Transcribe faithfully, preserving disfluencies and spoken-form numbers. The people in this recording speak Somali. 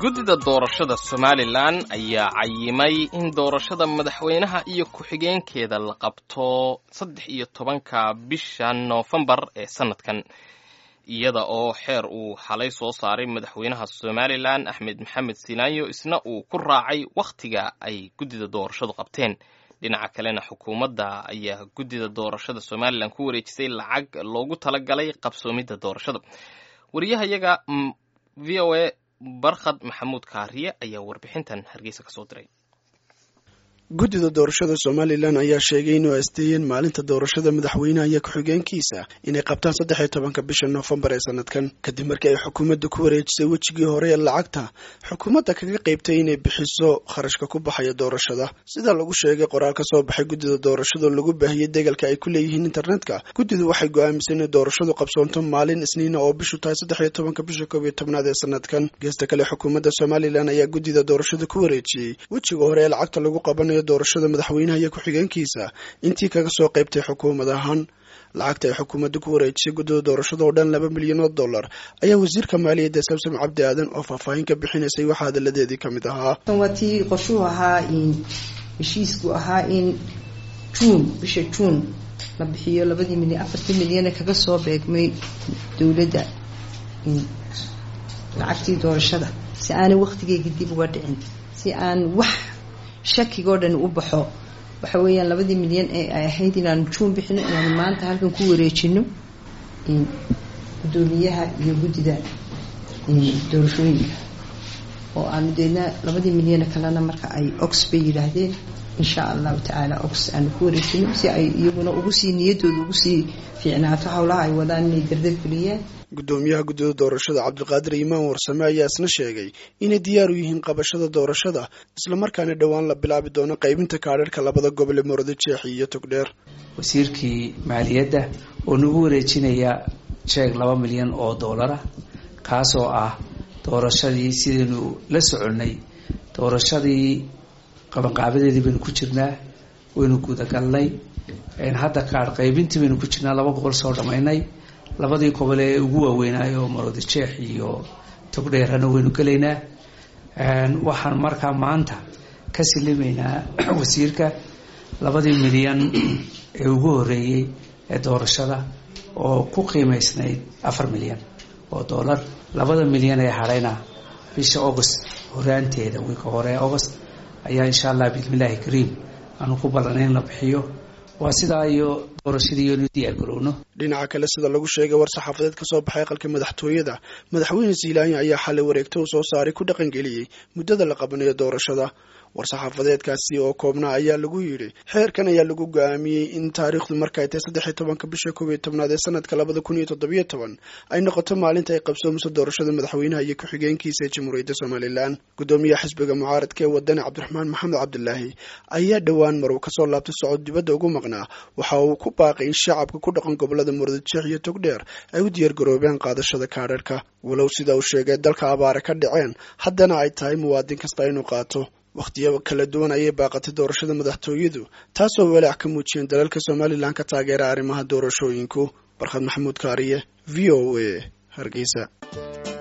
guddida doorashada Somaliland ayaa cayimay in doorashada madaxweynaha iyo ku-xigeenkeeda la qabto saddex iyo tobanka bisha Noofembar ee sanadkan iyada oo xeer uu xalay soo saaray madaxweynaha Somaliland Axmed Maxamed Sinaayo isna uu ku raacay waqtiga ay guddida doorashadu qabteen dhinaca kalena xukuumadda ayaa guddida doorashada Somaliland ku wareejisay lacag loogu talagalay qabsoomidda doorashada wariyahayaga V O A barkhad maxamuud kaariye ayaa warbixintan Hargeysa ka soo diray guddida doorashada Somaliland ayaa sheegay inuu asteeyeen maalinta doorashada madaxweynaha iyo ku-xigeenkiisa inay qabtaan saddex iyo tobanka bisha Noofembar ee sanadkan kadib markii ay xukuumadda ku wareejisay wajigii hore ee lacagta xukuumadda kaga qaybtay inay bixiso kharashka ku baxaya doorashada sida lagu sheegay qoraal ka soo baxay guddida doorashada lagu baahiyay deegalka ay ku leeyihiin internetka guddidu waxay go'aamisay in doorashadu qabsoonto maalin Isniin oo bishu tahay saddex iyo tobanka bisha koob iyo tobnaad ee sanadkan geesta kale xukuumadda Somaliland ayaa guddida doorashada ku wareejiyay wajiga hore ee lacagta lagu qabanayo doorashada madaxweynaha iyo ku-xigeenkiisa intii kaga soo qaybtay xukuumadahan lacagta ay xukuumaddu ku wareejisay guddida doorashada oo dhan laba milyan oo dollar ayaa wasiirka maaliyadda Samsom Cabdi Aadan oo faahfaahin ka bixinaysay waxa hadaladeedii ka mid ahaa tanwatii qorshuhu ahaa in heshiisku ahaa in June bisha June la bixiyo labadii milyan afartii milyan kaga soo beegmay dawladda in lacagtii doorashada si aan waqtigeeda dib uga dhicin si aan wax shakiga dhan u baxo waxa weeyaan labadii milyan ee ay ahayd inaan juun bixino inaan maanta halkan ku wareejino in gudoomiyaha iyo guddida doorashooyinka oo aan deedna labadii milyan kalena marka ay ox bay yiraahdeen insha Allah ta'ala ox aan ku wareejino si ay iyaguna ugu sii niyadooda ugu sii fiicnaato hawlaha ay wadaan inay dardar geliyaan gudoomiyaha guddida doorashada Cabdiqaadir Imaan Warsame ayaa isna sheegay inay diyaar u yihiin qabashada doorashada isla markaana dhawaan la bilaabi doono qaybinta kaadhadhka labada gobol ee Murudijeex iyo Togdheer wasiirkii maaliyadda oo nagu wareejinaya jeeg laba milyan oo dollar kaas oo ah doorashadii sidoo la soconay doorashadii qabanqaabadeedii baynu ku jirnaa waynu guda galnay in hadda kaadh qaybintii baynu ku jirnaa laba gobol soo dhamaynay labadii gobol ee ugu waaweynaayo Murudijeex iyo Togdheerna waynu galeynaa een waxaan markaa maanta ka silimeynaa wasiirka labadii milyan ee ugu horeeyay ee doorashada oo ku qiimeysnayd afar milyan oo dollar labada milyan ee harayna bisha August horaanteeda wiilka hore August ayaa insha Allah bismillaahi kariim aanu ku ballaneen la bixiyo waa sida iyo doorashadii iyo diyaar garowno dhinaca kale sida lagu sheegay war saxaafadeed ka soo baxay qalka madaxtooyada madaxweyne Siilaanyo ayaa xalay wareegto soo saaray ku dhaqan geliyay muddada la qabanayo doorashada war saxaafadeedkaasi oo koobna ayaa lagu yiri xeerkan ayaa lagu go'aamiyay in taariikhdu markay tahay saddex iyo tobanka bisha koob iyo tobnaad ee sanadka laba kun iyo toddoba iyo toban ay noqoto maalinta ay qabsoomayso doorashada madaxweynaha iyo ku-xigeenkiisa ee Jamhuuriyadda Somaliland gudoomiyaha xisbiga mucaaradka ee wadani Cabdiraxmaan Maxamed Cabdullaahi ayaa dhawaan mar uu ka soo laabtay socod dibadda ugu maqnaa waxa uu ku baaqay in shacabka ku dhaqan gobolada Murudijeex iyo Togdheer ay u diyaar garoobaan qaadashada kaadhadhka walow sida uu sheegay dalka abaara ka dhaceen haddana ay tahay muwaadin kasta inuu qaato waqtiyo kala duwan ayay baaqatay doorashada madaxtooyadu taasoo walaac ka muujiyeen dalalka Somaliland ka taageera arrimaha doorashooyinku barkhad maxamuud kaariye V O A Hargeysa.